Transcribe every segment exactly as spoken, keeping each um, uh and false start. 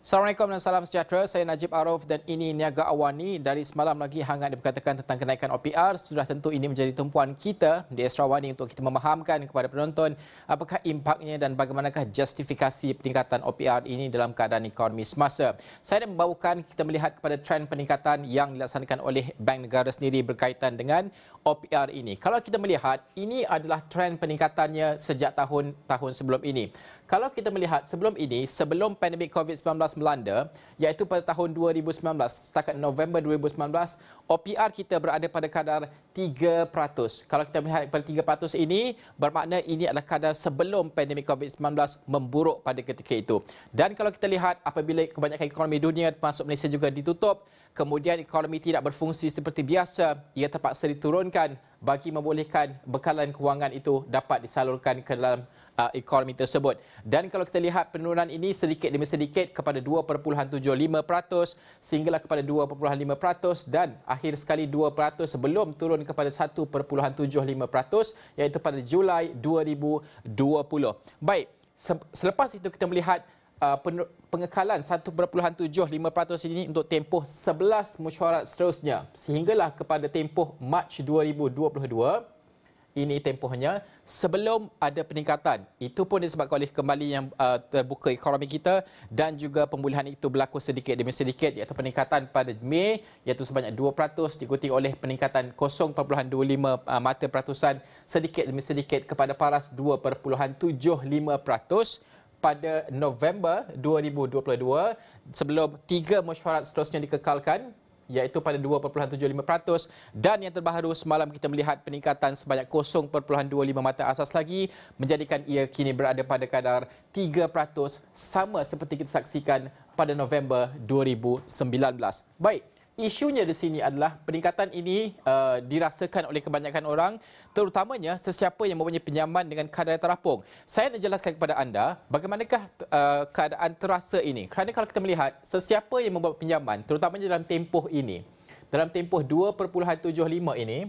Assalamualaikum dan salam sejahtera. Saya Najib Arif dan ini Niaga Awani. Dari semalam lagi hangat diberkatakan tentang kenaikan O P R. Sudah tentu ini menjadi tumpuan kita di Astro Awani untuk kita memahamkan kepada penonton apakah impaknya dan bagaimanakah justifikasi peningkatan O P R ini dalam keadaan ekonomi semasa. Saya nak membawakan kita melihat kepada trend peningkatan yang dilaksanakan oleh Bank Negara sendiri berkaitan dengan O P R ini. Kalau kita melihat, ini adalah trend peningkatannya sejak tahun-tahun sebelum ini. Kalau kita melihat sebelum ini, sebelum pandemik COVID sembilan belas melanda, iaitu pada tahun dua ribu sembilan belas, setakat November dua ribu sembilan belas, O P R kita berada pada kadar tiga peratus. Kalau kita melihat pada tiga peratus ini, bermakna ini adalah kadar sebelum pandemik COVID sembilan belas memburuk pada ketika itu. Dan kalau kita lihat apabila kebanyakan ekonomi dunia termasuk Malaysia juga ditutup, kemudian ekonomi tidak berfungsi seperti biasa, ia terpaksa diturunkan bagi membolehkan bekalan kewangan itu dapat disalurkan ke dalam Uh, ekonomi tersebut. Dan kalau kita lihat penurunan ini sedikit demi sedikit kepada dua perpuluhan tujuh lima peratus sehinggalah kepada dua perpuluhan lima peratus dan akhir sekali dua peratus sebelum turun kepada satu perpuluhan tujuh lima peratus iaitu pada Julai dua ribu dua puluh. Baik, selepas itu kita melihat uh, pengekalan satu perpuluhan tujuh lima peratus ini untuk tempoh sebelas mesyuarat seterusnya sehinggalah kepada tempoh Mac dua ribu dua puluh dua. Ini tempohnya sebelum ada peningkatan. Itu pun disebabkan oleh kembali yang uh, terbuka ekonomi kita dan juga pemulihan itu berlaku sedikit demi sedikit iaitu peningkatan pada Mei iaitu sebanyak dua peratus diikuti oleh peningkatan kosong perpuluhan dua lima uh, mata peratusan sedikit demi sedikit kepada paras dua perpuluhan tujuh lima peratus pada November dua ribu dua puluh dua sebelum tiga mesyuarat seterusnya dikekalkan iaitu pada dua perpuluhan tujuh lima peratus dan yang terbaru semalam kita melihat peningkatan sebanyak kosong perpuluhan dua lima mata asas lagi menjadikan ia kini berada pada kadar tiga peratus sama seperti kita saksikan pada November dua ribu sembilan belas. Baik, isunya di sini adalah peningkatan ini uh, dirasakan oleh kebanyakan orang, terutamanya sesiapa yang mempunyai pinjaman dengan kadar terapung. Saya nak jelaskan kepada anda bagaimanakah uh, keadaan terasa ini. Kerana kalau kita melihat sesiapa yang membuat pinjaman, terutamanya dalam tempoh ini, dalam tempoh dua perpuluhan tujuh lima ini,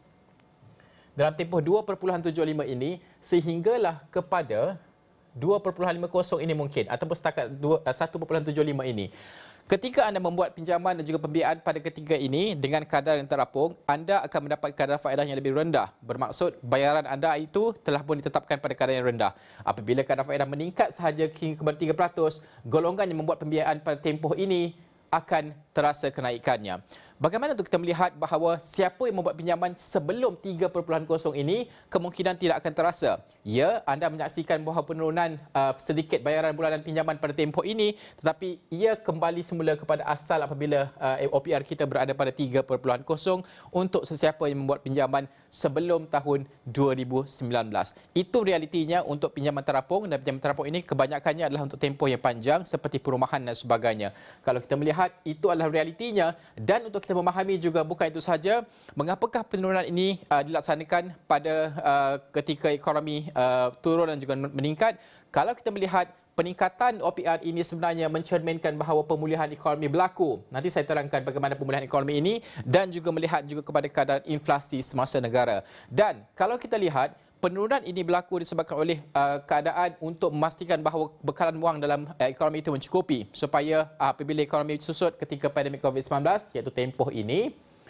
dalam tempoh dua perpuluhan tujuh lima ini, sehinggalah kepada dua perpuluhan lima kosong ini mungkin, ataupun setakat satu perpuluhan tujuh lima ini. Ketika anda membuat pinjaman dan juga pembiayaan pada ketiga ini dengan kadar yang terapung, anda akan mendapat kadar faedah yang lebih rendah. Bermaksud bayaran anda itu telah pun ditetapkan pada kadar yang rendah. Apabila kadar faedah meningkat sahaja hingga kepada tiga peratus, golongan yang membuat pembiayaan pada tempoh ini akan terasa kenaikannya. Bagaimana untuk kita melihat bahawa siapa yang membuat pinjaman sebelum tiga perpuluhan kosong ini kemungkinan tidak akan terasa. Ya, anda menyaksikan bahawa penurunan uh, sedikit bayaran bulanan pinjaman pada tempoh ini tetapi ia kembali semula kepada asal apabila uh, O P R kita berada pada tiga perpuluhan kosong untuk sesiapa yang membuat pinjaman sebelum tahun dua ribu sembilan belas. Itu realitinya untuk pinjaman terapung dan pinjaman terapung ini kebanyakannya adalah untuk tempoh yang panjang seperti perumahan dan sebagainya. Kalau kita melihat itu adalah realitinya dan untuk kita memahami juga bukan itu sahaja, mengapakah penurunan ini uh, dilaksanakan pada uh, ketika ekonomi uh, turun dan juga meningkat. Kalau kita melihat peningkatan O P R ini sebenarnya mencerminkan bahawa pemulihan ekonomi berlaku. Nanti saya terangkan bagaimana pemulihan ekonomi ini dan juga melihat juga kepada kadar inflasi semasa negara. Dan kalau kita lihat penurunan ini berlaku disebabkan oleh uh, keadaan untuk memastikan bahawa bekalan wang dalam uh, ekonomi itu mencukupi supaya uh, apabila ekonomi susut ketika pandemik COVID sembilan belas iaitu tempoh ini,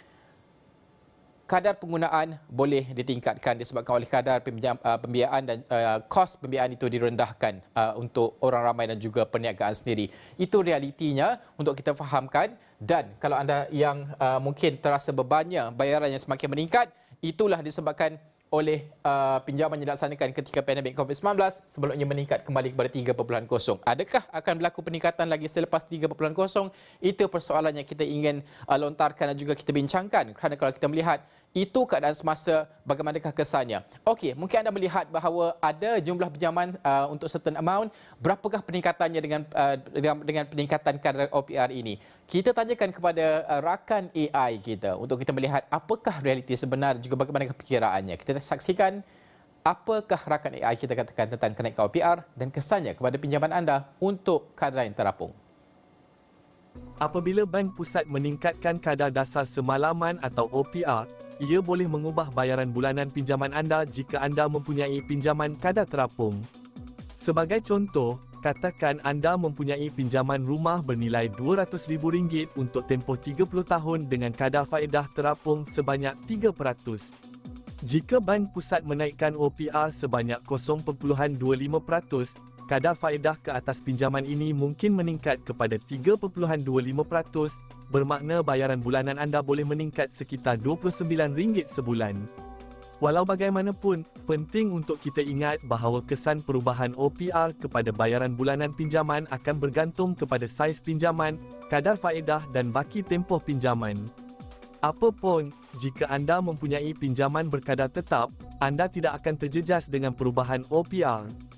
kadar penggunaan boleh ditingkatkan disebabkan oleh kadar pembiayaan dan uh, kos pembiayaan itu direndahkan uh, untuk orang ramai dan juga perniagaan sendiri. Itu realitinya untuk kita fahamkan dan kalau anda yang uh, mungkin terasa bebannya bayaran yang semakin meningkat, itulah disebabkan oleh uh, pinjaman yang dilaksanakan ketika pandemik COVID sembilan belas sebelumnya meningkat kembali kepada tiga perpuluhan kosong. Adakah akan berlaku peningkatan lagi selepas tiga perpuluhan kosong? Itu persoalan yang kita ingin uh, lontarkan dan juga kita bincangkan. Kerana kalau kita melihat itu keadaan semasa, bagaimanakah kesannya? Okey, mungkin anda melihat bahawa ada jumlah pinjaman uh, untuk certain amount. Berapakah peningkatannya dengan uh, dengan, dengan peningkatan kadar O P R ini? Kita tanyakan kepada uh, rakan A I kita untuk kita melihat apakah realiti sebenar juga bagaimana perkiraannya. Kita saksikan apakah rakan A I kita katakan tentang kenaikan O P R dan kesannya kepada pinjaman anda untuk kadar yang terapung. Apabila Bank Pusat meningkatkan kadar dasar semalaman atau O P R, ia boleh mengubah bayaran bulanan pinjaman anda jika anda mempunyai pinjaman kadar terapung. Sebagai contoh, Katakan anda mempunyai pinjaman rumah bernilai dua ratus ribu ringgit untuk tempoh tiga puluh tahun dengan kadar faedah terapung sebanyak tiga peratus. Jika Bank Pusat menaikkan O P R sebanyak kosong perpuluhan dua lima peratus, kadar faedah ke atas pinjaman ini mungkin meningkat kepada tiga perpuluhan dua lima peratus, bermakna bayaran bulanan anda boleh meningkat sekitar dua puluh sembilan ringgit sebulan. Walau bagaimanapun, penting untuk kita ingat bahawa kesan perubahan O P R kepada bayaran bulanan pinjaman akan bergantung kepada saiz pinjaman, kadar faedah dan baki tempoh pinjaman. Apapun, jika anda mempunyai pinjaman berkadar tetap, anda tidak akan terjejas dengan perubahan O P R.